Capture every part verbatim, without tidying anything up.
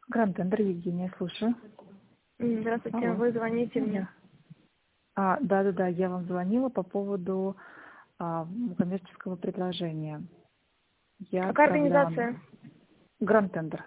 Гранд Тендер, Евгения, слушаю. М, Здравствуйте, Алло. вы звоните мне. А, да-да-да, я вам звонила по поводу а, коммерческого предложения. Я Какая отправляла организация? Гранд Тендер,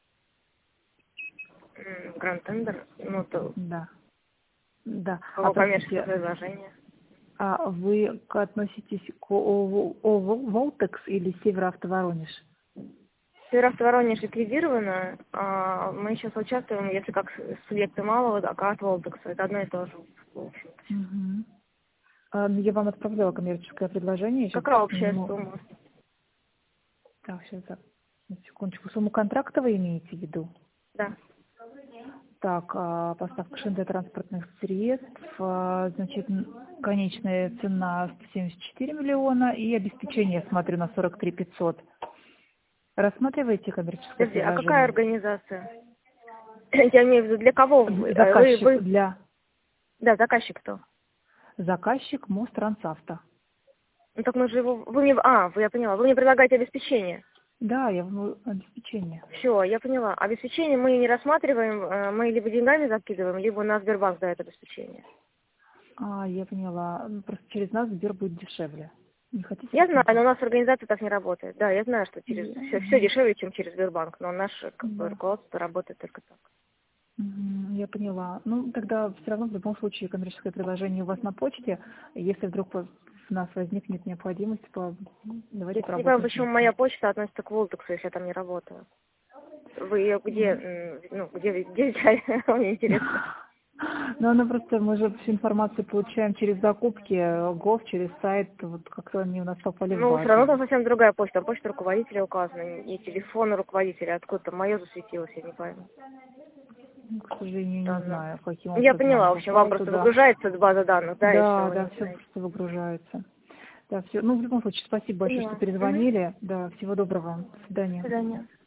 М, Гранд Тендер. Ну, то да. Да. А какое коммерческое простите, предложение? а вы к- относитесь к ООО Волтекс или Североавтоворонеж? Североавтоворонеж ликвидировано. А мы сейчас участвуем, если как с- субъекты малого, да, как от Волтекса. Это одно и то же. В общем. Мгм. А, ну, я вам отправляла коммерческое предложение, сейчас Какая просто не общая могу. сумма? Так, сейчас, на секундочку. Сумму контракта вы имеете в виду? Да. Так, а, поставка шинно-транспортных средств, а, значит, м, конечная цена сто семьдесят четыре миллиона и обеспечение, смотрю, на сорок три пятьсот. Рассматриваете коммерческое Подожди, а какая предложение? организация? Я имею в виду, для кого вы? э, Вы, Заказчик вы... для Да, заказчик кто? заказчик МОЗ Трансавто. Ну так мы же его... Вы мне... А, вы- я поняла. Вы мне предлагаете обеспечение. Да, я вам обеспечение. Все, я поняла. Обеспечение мы не рассматриваем, э, мы либо деньгами закидываем, либо на Сбербанк дает обеспечение. А, я поняла. Ну, просто через нас Сбер будет дешевле. Не хотите Я знаю, но у посмотреть? нас организация так не работает. Да, я знаю, что через все, все Мгм. дешевле, чем через Сбербанк, но наше как бы, Да. руководство работает только так. Мгм, я поняла. Ну, тогда все равно в любом случае коммерческое предложение у вас на почте. Если вдруг у нас возникнет необходимость, по... давайте Не понимаю, поработаем почему вместе. моя почта относится к Волтексу, если я там не работаю. Вы ее где, Мгм. м, ну, где, вы- где взяли? Мне интересно. Ну, она просто, мы же всю информацию получаем через закупки, э, Гов, через сайт, вот как-то они у нас попали в Ну, все равно базу. там совсем другая почта. Там почта руководителя указана, и телефон руководителя. Откуда-то мое засветилось, я не пойму. Ну, к сожалению, не Странно. знаю, каким Я образом поняла, оно в общем, вам попало просто туда. выгружается с базы данных, да, и все, Да, вы да, не все знаете. просто выгружается. Да, все. Ну, в любом случае, спасибо большое, что Поняла. Угу. перезвонили. Да, всего доброго. До До свидания. свидания.